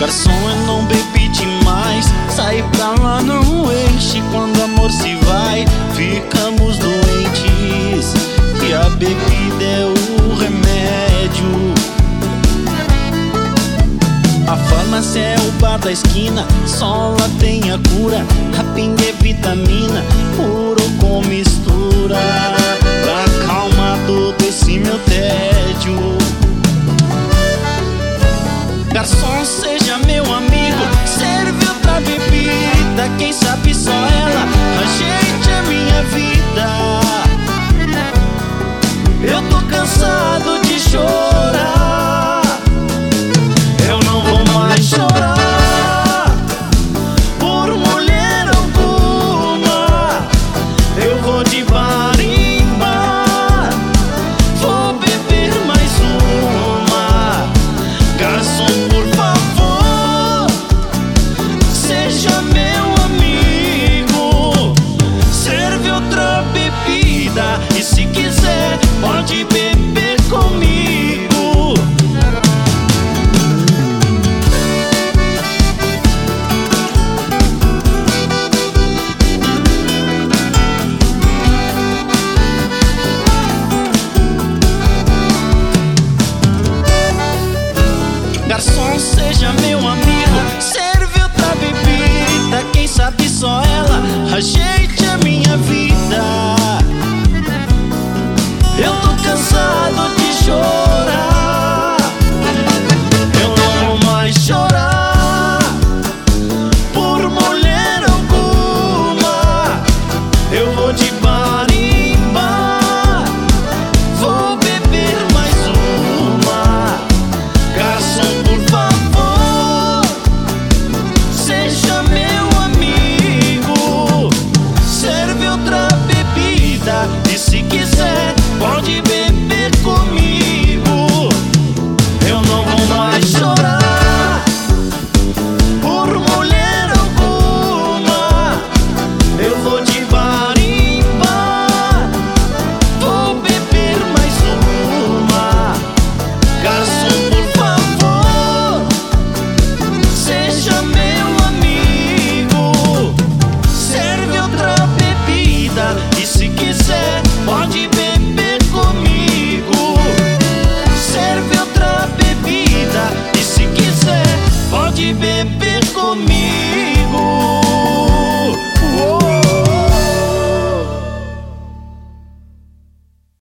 Garçom, eu não bebi demais, sai pra lá, não enche. Quando o amor se vai, ficamos doentes, e a bebida é o remédio. A farmácia é o bar da esquina, só lá tem a cura. A pinga é vitamina, puro com mistura, pra acalmar todo esse meu tédio. Garçom, seja meu amigo, serve outra bebida. Quem sabe só ela ajeite a minha vida. Eu tô cansado de